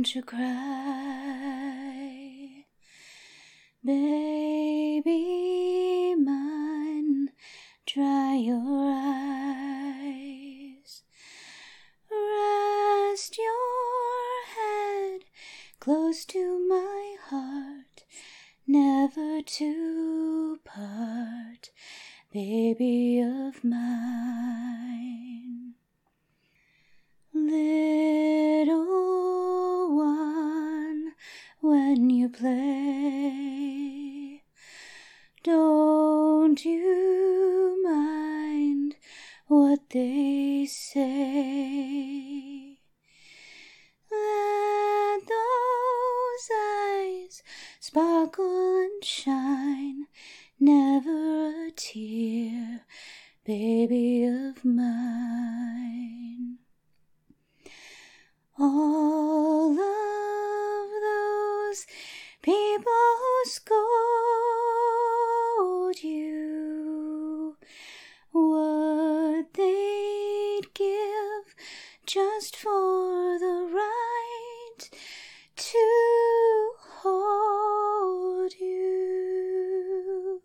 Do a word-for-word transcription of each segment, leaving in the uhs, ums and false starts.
don't you cry, baby mine, dry your eyes, rest your head close to my heart, never to part, baby of mine. Little one, when you play, don't you mind what they say. Let those eyes sparkle and shine, never a tear, baby of mine. All of those people who scold you, what they'd give just for the right to hold you,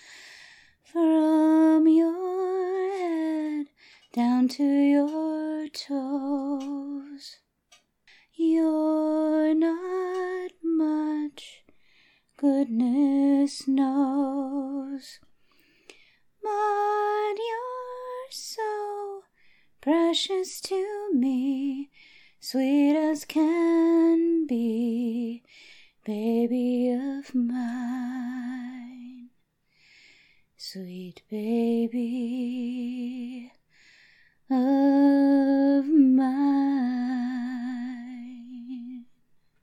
from your head down to your toes. You're not much, goodness knows, but you're so precious to me, sweet as can be, baby of mine, sweet baby of